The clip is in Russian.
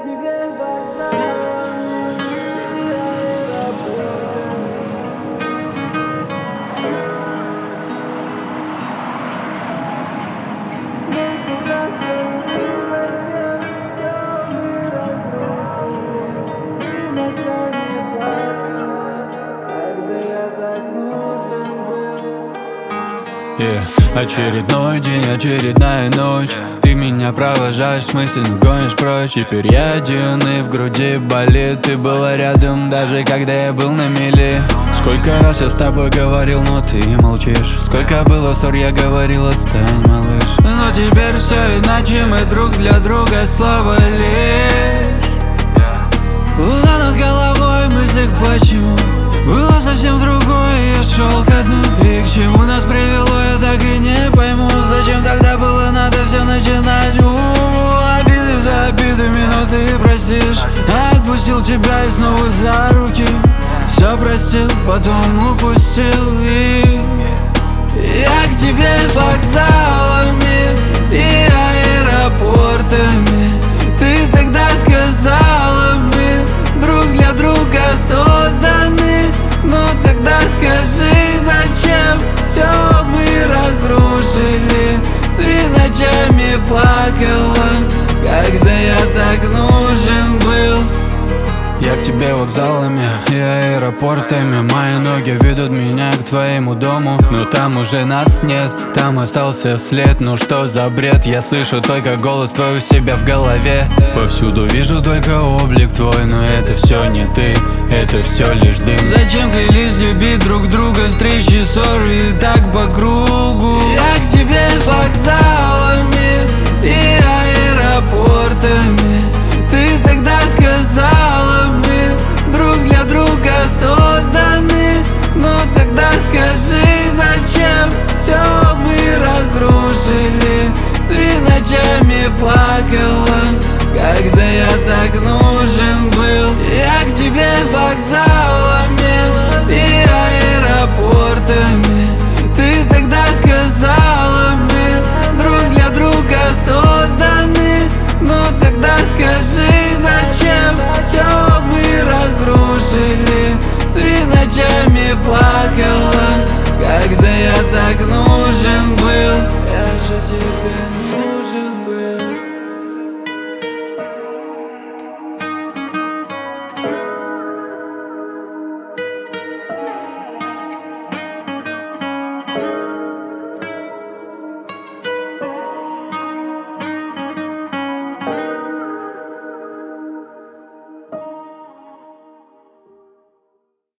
Очередной день, очередная ночь. Ты меня провожаешь, мысленно гонишь прочь. Теперь я один и в груди болит. Ты была рядом, даже когда я был на мели. Сколько раз я с тобой говорил, но ты молчишь. Сколько было ссор, я говорил, отстань, малыш. Но теперь все иначе, мы друг для друга слово лишь. Луна над головой, мыслях почему было совсем другое, я шел ко дну. И к чему нас привело, я так и не пойму. Зачем тогда было надо все начинать? Обиды за обидами, но ты простишь. Отпустил тебя и снова за руки. Все простил, потом упустил. И я к тебе вокзалами и аэропортами. Ты тогда сказала, мы друг для друга созданы. Но тогда скажи, зачем все мы разрушили? Ты ночами плакала, когда я так нужен был. Я к тебе вокзалами и аэропортами. Мои ноги ведут меня к твоему дому. Но там уже нас нет, там остался след. Ну что за бред, я слышу только голос твой у себя в голове. Повсюду вижу только облик твой, но это все не ты, это все лишь дым. Зачем клялись любить друг друга, встречи, ссоры и так по кругу? Я к тебе вокзалами и аэропортами. Ты тогда сказала, мы друг для друга созданы. Но тогда скажи, зачем все мы разрушили? Ты ночами плакала, когда я так нужен был. Я к тебе вокзал.